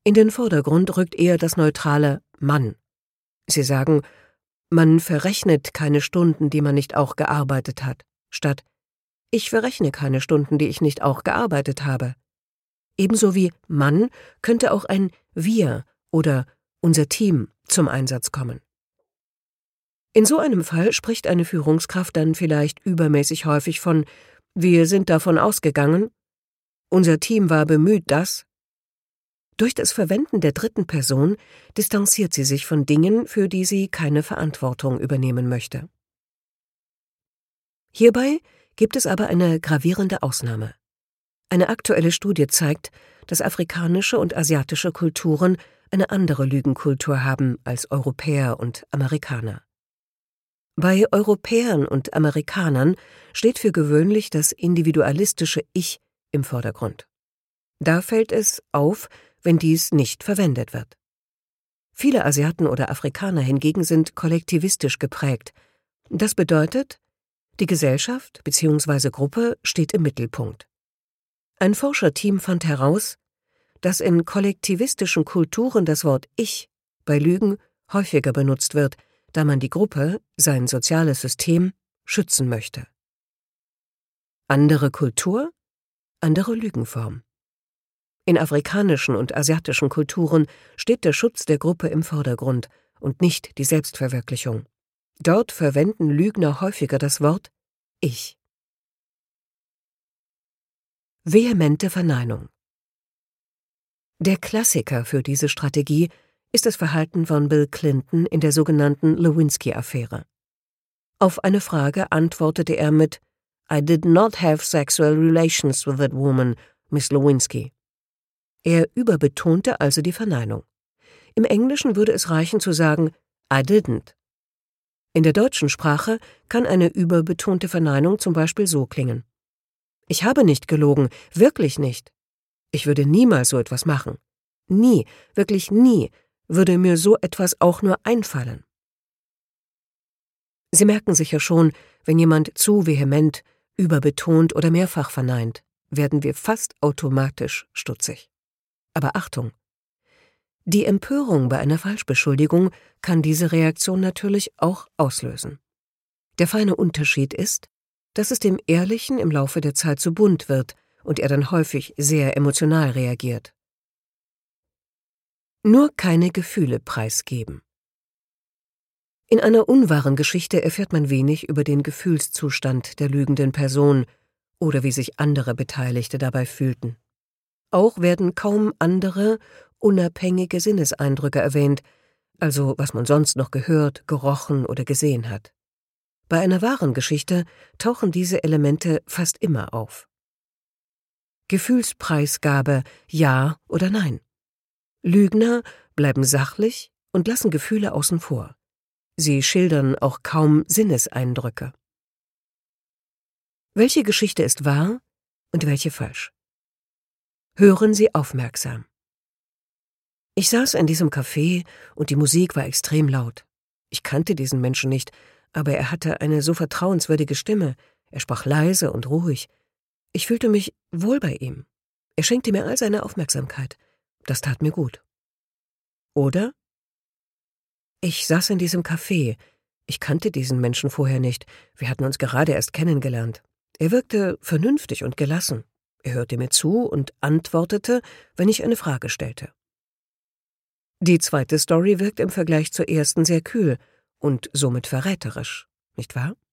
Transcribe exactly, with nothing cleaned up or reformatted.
In den Vordergrund rückt eher das neutrale Mann. Sie sagen, man verrechnet keine Stunden, die man nicht auch gearbeitet hat, statt ich verrechne keine Stunden, die ich nicht auch gearbeitet habe. Ebenso wie Mann könnte auch ein wir oder unser Team zum Einsatz kommen. In so einem Fall spricht eine Führungskraft dann vielleicht übermäßig häufig von wir sind davon ausgegangen, unser Team war bemüht, dass. Durch das Verwenden der dritten Person distanziert sie sich von Dingen, für die sie keine Verantwortung übernehmen möchte. Hierbei gibt es aber eine gravierende Ausnahme. Eine aktuelle Studie zeigt, dass afrikanische und asiatische Kulturen eine andere Lügenkultur haben als Europäer und Amerikaner. Bei Europäern und Amerikanern steht für gewöhnlich das individualistische Ich im Vordergrund. Da fällt es auf, wenn dies nicht verwendet wird. Viele Asiaten oder Afrikaner hingegen sind kollektivistisch geprägt. Das bedeutet, die Gesellschaft bzw. Gruppe steht im Mittelpunkt. Ein Forscherteam fand heraus, dass in kollektivistischen Kulturen das Wort Ich bei Lügen häufiger benutzt wird, da man die Gruppe, sein soziales System, schützen möchte. Andere Kultur, andere Lügenform. In afrikanischen und asiatischen Kulturen steht der Schutz der Gruppe im Vordergrund und nicht die Selbstverwirklichung. Dort verwenden Lügner häufiger das Wort Ich. Vehemente Verneinung. Der Klassiker für diese Strategie ist das Verhalten von Bill Clinton in der sogenannten Lewinsky-Affäre. Auf eine Frage antwortete er mit I did not have sexual relations with that woman, Miss Lewinsky. Er überbetonte also die Verneinung. Im Englischen würde es reichen zu sagen I didn't. In der deutschen Sprache kann eine überbetonte Verneinung zum Beispiel so klingen. Ich habe nicht gelogen, wirklich nicht. Ich würde niemals so etwas machen. Nie, wirklich nie, würde mir so etwas auch nur einfallen. Sie merken sicher schon, wenn jemand zu vehement, überbetont oder mehrfach verneint, werden wir fast automatisch stutzig. Aber Achtung! Die Empörung bei einer Falschbeschuldigung kann diese Reaktion natürlich auch auslösen. Der feine Unterschied ist, dass es dem Ehrlichen im Laufe der Zeit zu bunt wird und er dann häufig sehr emotional reagiert. Nur keine Gefühle preisgeben. In einer unwahren Geschichte erfährt man wenig über den Gefühlszustand der lügenden Person oder wie sich andere Beteiligte dabei fühlten. Auch werden kaum andere, unabhängige Sinneseindrücke erwähnt, also was man sonst noch gehört, gerochen oder gesehen hat. Bei einer wahren Geschichte tauchen diese Elemente fast immer auf. Gefühlspreisgabe, ja oder nein. Lügner bleiben sachlich und lassen Gefühle außen vor. Sie schildern auch kaum Sinneseindrücke. Welche Geschichte ist wahr und welche falsch? Hören Sie aufmerksam. Ich saß in diesem Café und die Musik war extrem laut. Ich kannte diesen Menschen nicht, aber er hatte eine so vertrauenswürdige Stimme. Er sprach leise und ruhig. Ich fühlte mich wohl bei ihm. Er schenkte mir all seine Aufmerksamkeit. Das tat mir gut. Oder? Ich saß in diesem Café. Ich kannte diesen Menschen vorher nicht. Wir hatten uns gerade erst kennengelernt. Er wirkte vernünftig und gelassen. Er hörte mir zu und antwortete, wenn ich eine Frage stellte. Die zweite Story wirkt im Vergleich zur ersten sehr kühl und somit verräterisch, nicht wahr?